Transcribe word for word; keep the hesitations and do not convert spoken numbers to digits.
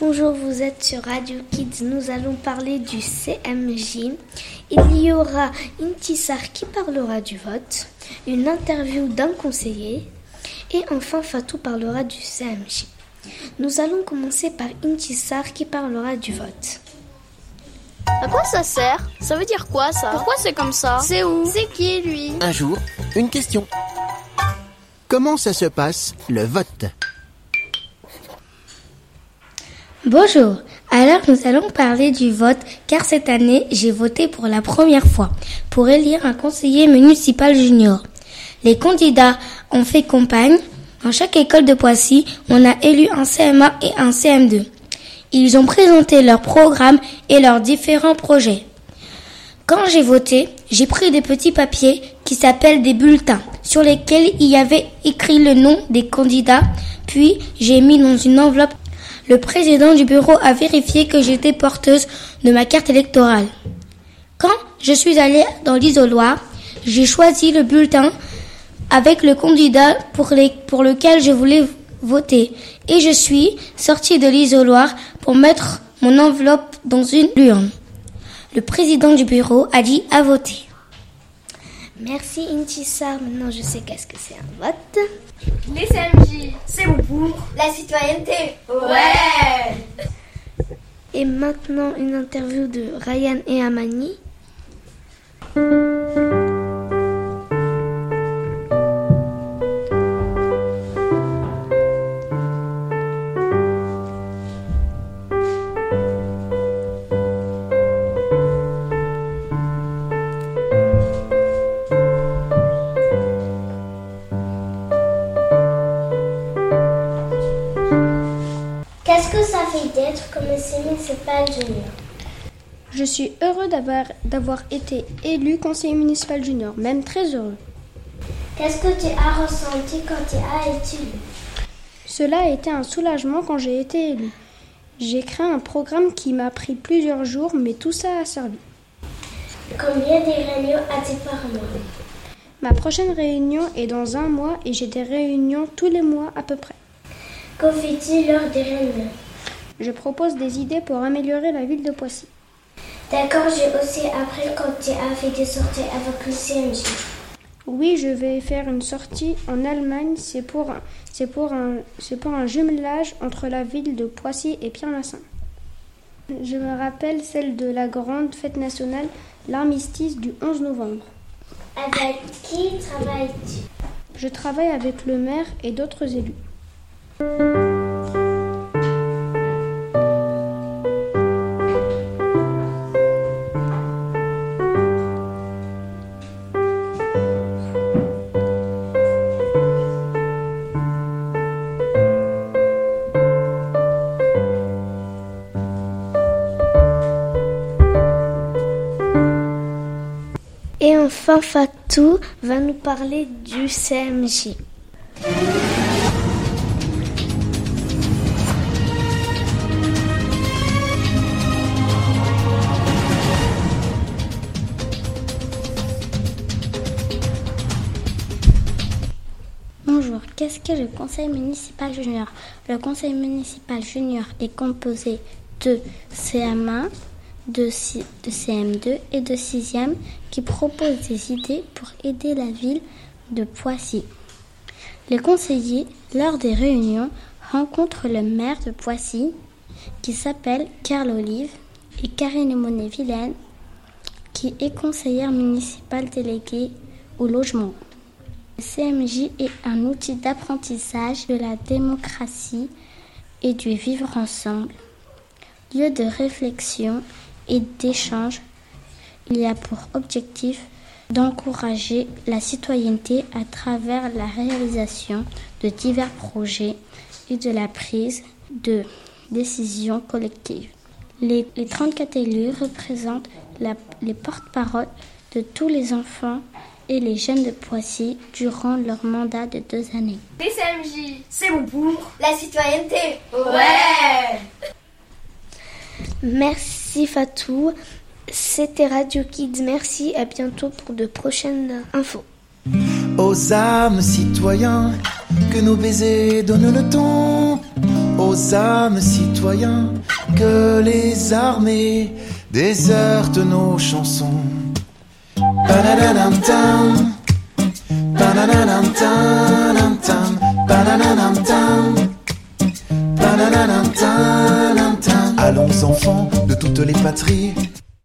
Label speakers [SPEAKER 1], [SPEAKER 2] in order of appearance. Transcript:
[SPEAKER 1] Bonjour, vous êtes sur Radio Kids. Nous allons parler du C M J. Il y aura Intissar qui parlera du vote, une interview d'un conseiller et enfin Fatou parlera du C M J. Nous allons commencer par Intissar qui parlera du vote.
[SPEAKER 2] À quoi ça sert? Ça veut dire quoi ça? Pourquoi c'est comme ça? C'est où? C'est qui lui?
[SPEAKER 3] Un jour, une question. Comment ça se passe, le vote?
[SPEAKER 4] Bonjour, alors nous allons parler du vote car cette année j'ai voté pour la première fois pour élire un conseiller municipal junior. Les candidats ont fait campagne. Dans chaque école de Poissy, on a élu un C M A et un C M deux. Ils ont présenté leurs programmes et leurs différents projets. Quand j'ai voté, j'ai pris des petits papiers qui s'appellent des bulletins sur lesquels il y avait écrit le nom des candidats, puis j'ai mis dans une enveloppe. Le président du bureau a vérifié que j'étais porteuse de ma carte électorale. Quand je suis allée dans l'isoloir, j'ai choisi le bulletin avec le candidat pour, les, pour lequel je voulais voter et je suis sortie de l'isoloir pour mettre mon enveloppe dans une urne. Le président du bureau a dit à voter.
[SPEAKER 1] Merci Intissar, maintenant je sais qu'est-ce que c'est un vote.
[SPEAKER 2] Les C M J, c'est bon pour
[SPEAKER 5] la citoyenneté.
[SPEAKER 2] Ouais.
[SPEAKER 1] Et maintenant une interview de Ryan et Amani.
[SPEAKER 5] Qu'est-ce que ça fait d'être conseiller municipal junior?
[SPEAKER 6] Je suis heureux d'avoir, d'avoir été élu conseiller municipal junior, même très heureux.
[SPEAKER 5] Qu'est-ce que tu as ressenti quand tu as été élu?
[SPEAKER 6] Cela a été un soulagement quand j'ai été élu. J'ai créé un programme qui m'a pris plusieurs jours, mais tout ça a servi.
[SPEAKER 5] Combien de réunions as-tu par mois?
[SPEAKER 6] Ma prochaine réunion est dans un mois et j'ai des réunions tous les mois à peu près.
[SPEAKER 5] Que fais-tu lors des réunions?
[SPEAKER 6] Je propose des idées pour améliorer la ville de Poissy.
[SPEAKER 5] D'accord, j'ai aussi appris quand tu as fait des sorties avec le C M J.
[SPEAKER 6] Oui, je vais faire une sortie en Allemagne. C'est pour, c'est pour, un, c'est pour un jumelage entre la ville de Poissy et Pierre-Massin. Je me rappelle celle de la grande fête nationale, l'armistice du onze novembre.
[SPEAKER 5] Avec qui travailles-tu?
[SPEAKER 6] Je travaille avec le maire et d'autres élus.
[SPEAKER 1] Et enfin Fatou va nous parler du C M J.
[SPEAKER 4] Bonjour, qu'est-ce que le conseil municipal junior? Le conseil municipal junior est composé de C M un, de, C- de C M deux et de sixième qui proposent des idées pour aider la ville de Poissy. Les conseillers, lors des réunions, rencontrent le maire de Poissy qui s'appelle Carl Olive et Karine Monet-Vilaine qui est conseillère municipale déléguée au logement. Le C M J est un outil d'apprentissage de la démocratie et du vivre ensemble. Lieu de réflexion et d'échange, il y a pour objectif d'encourager la citoyenneté à travers la réalisation de divers projets et de la prise de décisions collectives. Les, les trente-quatre élus représentent la, les porte-paroles de tous les enfants et les jeunes de Poissy durant leur mandat de deux années.
[SPEAKER 2] Les C M J, c'est bon pour
[SPEAKER 5] la citoyenneté.
[SPEAKER 2] Ouais.
[SPEAKER 1] Merci Fatou. C'était Radio Kids. Merci, à bientôt pour de prochaines infos.
[SPEAKER 7] Aux âmes citoyens, que nos baisers donnent le ton. aux âmes citoyens que les armées désertent nos chansons. Ba-da-da-dam-tam, ba-da-da-dam-tam-tam, ba-da-da-dam-tam, ba-da-da-dam-tam-tam. Allons enfants de toutes les patries,